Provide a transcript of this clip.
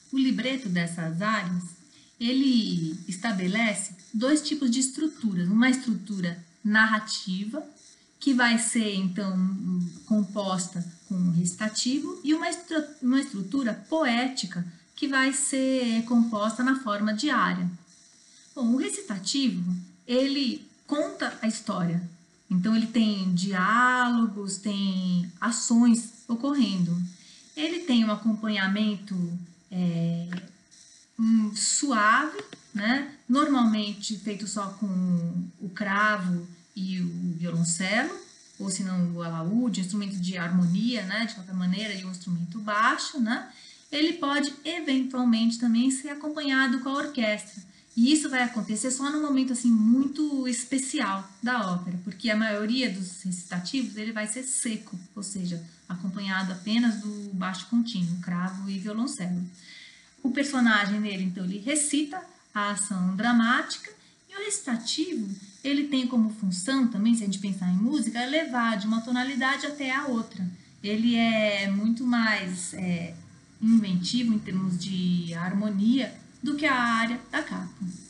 O libreto dessas áreas, ele estabelece dois tipos de estruturas. Uma estrutura narrativa, que vai ser, então, composta com um recitativo, e uma estrutura poética, que vai ser composta na forma de área. Bom, o recitativo, ele conta a história. Então, ele tem diálogos, tem ações ocorrendo. Ele tem um acompanhamento suave, né? Normalmente feito só com o cravo e o violoncelo, ou se não o alaúde, instrumento de harmonia, né? De qualquer maneira, e um instrumento baixo, né? Ele pode eventualmente também ser acompanhado com a orquestra. E isso vai acontecer só num momento assim muito especial da ópera, porque a maioria dos recitativos ele vai ser seco, ou seja, acompanhado apenas do baixo contínuo, cravo e violoncelo. O personagem nele, então, ele recita a ação dramática, e o recitativo, ele tem como função também, se a gente pensar em música, levar de uma tonalidade até a outra. Ele é muito mais inventivo em termos de harmonia do que a área da capa.